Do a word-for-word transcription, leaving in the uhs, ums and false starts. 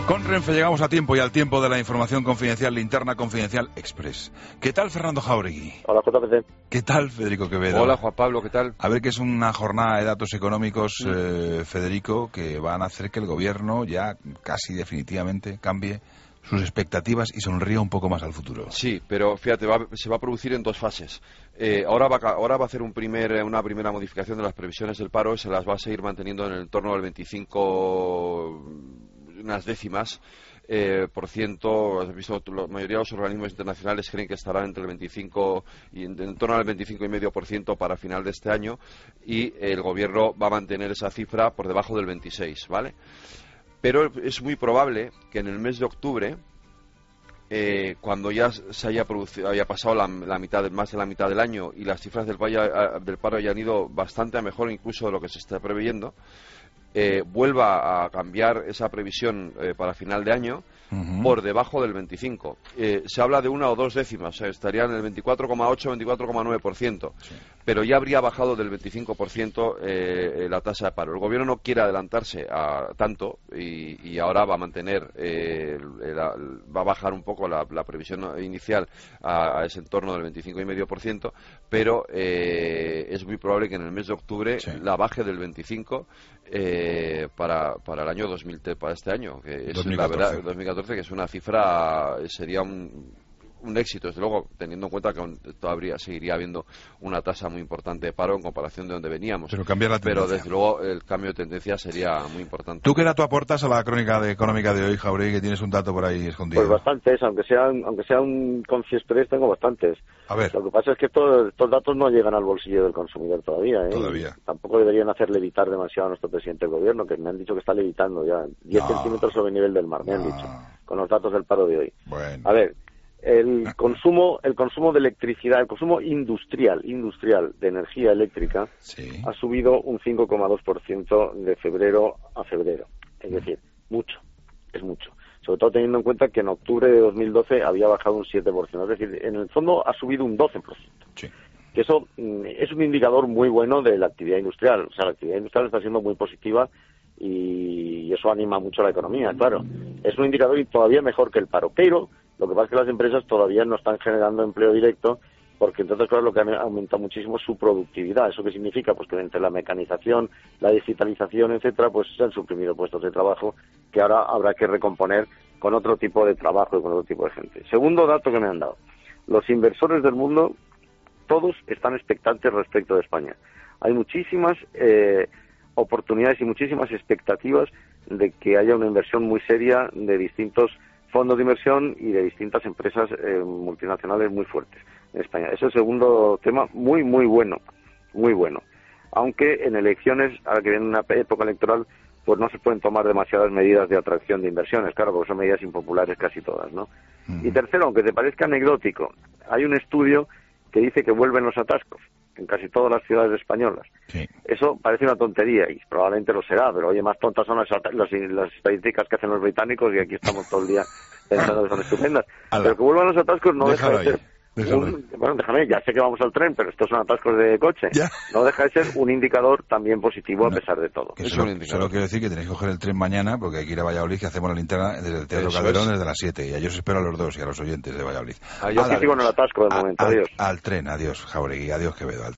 Con Renfe llegamos a tiempo y al tiempo de la información confidencial, Linterna Confidencial Express. ¿Qué tal, Fernando Jáuregui? Hola, J P C. ¿Qué tal, Federico Quevedo? Hola, Juan Pablo, ¿qué tal? A ver, que es una jornada de datos económicos, mm. eh, Federico, que van a hacer que el gobierno ya casi definitivamente cambie sus expectativas y sonría un poco más al futuro. Sí, pero fíjate, va, se va a producir en dos fases. Eh, ahora, va, ahora va a hacer un primer, una primera modificación de las previsiones del paro, se las va a seguir manteniendo en el entorno del veinticinco, unas décimas. Eh, por ciento, has visto, la mayoría de los organismos internacionales creen que estará entre el veinticinco y en, en torno al veinticinco coma cinco por ciento para final de este año, y el gobierno va a mantener esa cifra por debajo del veintiséis, ¿vale? Pero es muy probable que en el mes de octubre, eh, cuando ya se haya producido, haya pasado la, la mitad, más de la mitad del año y las cifras del, vaya, del paro hayan ido bastante a mejor incluso de lo que se está preveyendo, Eh, vuelva a cambiar esa previsión eh, para final de año uh-huh. por debajo del veinticinco. Eh, se habla de una o dos décimas, o sea, estaría en el veinticuatro coma ocho, veinticuatro coma nueve por ciento, sí. Pero ya habría bajado del veinticinco por ciento eh, la tasa de paro. El gobierno no quiere adelantarse a tanto y, y ahora va a mantener, eh, la, va a bajar un poco la, la previsión inicial a, a ese entorno del veinticinco coma cinco por ciento, pero eh, es muy probable que en el mes de octubre sí. la baje del veinticinco por ciento Eh, para, para el año dos mil, para este año, que es dos mil catorce. la verdad, dos mil catorce, que es una cifra, sería un, un éxito, desde luego, teniendo en cuenta que todavía seguiría habiendo una tasa muy importante de paro en comparación de donde veníamos. Pero cambiar la tendencia. Pero desde luego el cambio de tendencia sería muy importante. ¿Tú qué dato aportas a la crónica de económica de hoy, Jáuregui, que tienes un dato por ahí escondido? Pues bastantes, aunque sea, aunque sea un Confi Express, tengo bastantes. A ver. Lo que pasa es que estos, estos datos no llegan al bolsillo del consumidor todavía, ¿eh? Todavía. Tampoco deberían hacer levitar demasiado a nuestro presidente del gobierno, que me han dicho que está levitando ya diez no. centímetros sobre el nivel del mar, me no. han dicho, con los datos del paro de hoy. Bueno. A ver, el consumo, el consumo de electricidad, el consumo industrial, industrial de energía eléctrica sí. ha subido un cinco coma dos por ciento de febrero a febrero. Es decir, mucho, es mucho. Sobre todo teniendo en cuenta que en octubre de dos mil doce había bajado un siete por ciento. Es decir, en el fondo ha subido un doce por ciento. Sí. Que eso mm, es un indicador muy bueno de la actividad industrial. O sea, la actividad industrial está siendo muy positiva y eso anima mucho a la economía, claro. Es un indicador y todavía mejor que el paro. Pero lo que pasa es que las empresas todavía no están generando empleo directo, porque entonces, claro, lo que ha aumentado muchísimo es su productividad. ¿Eso qué significa? Pues que entre la mecanización, la digitalización, etcétera, pues se han suprimido puestos de trabajo que ahora habrá que recomponer con otro tipo de trabajo y con otro tipo de gente. Segundo dato que me han dado. Los inversores del mundo, todos están expectantes respecto de España. Hay muchísimas eh, oportunidades y muchísimas expectativas de que haya una inversión muy seria de distintos fondos de inversión y de distintas empresas eh, multinacionales muy fuertes en España. Ese es el segundo tema muy, muy bueno, muy bueno. Aunque en elecciones, ahora que viene una época electoral, pues no se pueden tomar demasiadas medidas de atracción de inversiones, claro, porque son medidas impopulares casi todas, ¿no? Uh-huh. Y tercero, aunque te parezca anecdótico, hay un estudio que dice que vuelven los atascos en casi todas las ciudades españolas. Sí. Eso parece una tontería y probablemente lo será, pero oye, más tontas son las, las, las estadísticas que hacen los británicos y aquí estamos todo el día pensando que son estupendas. Ala. Pero que vuelvan los atascos no Déjalo deja de ser... Un, bueno, déjame, ya sé que vamos al tren, pero estos son atascos de coche. ¿Ya? No deja de ser un indicador también positivo no, a pesar de todo. Que solo, solo quiero decir que tenéis que coger el tren mañana, porque hay que ir a Valladolid, que hacemos la linterna desde el Teatro Eso Calderón es. desde las siete, y a ellos espero a los dos y a los oyentes de Valladolid. Ah, yo aquí sigo en el atasco de momento, al, adiós. Al tren, adiós, Jáuregui, adiós, Quevedo. Al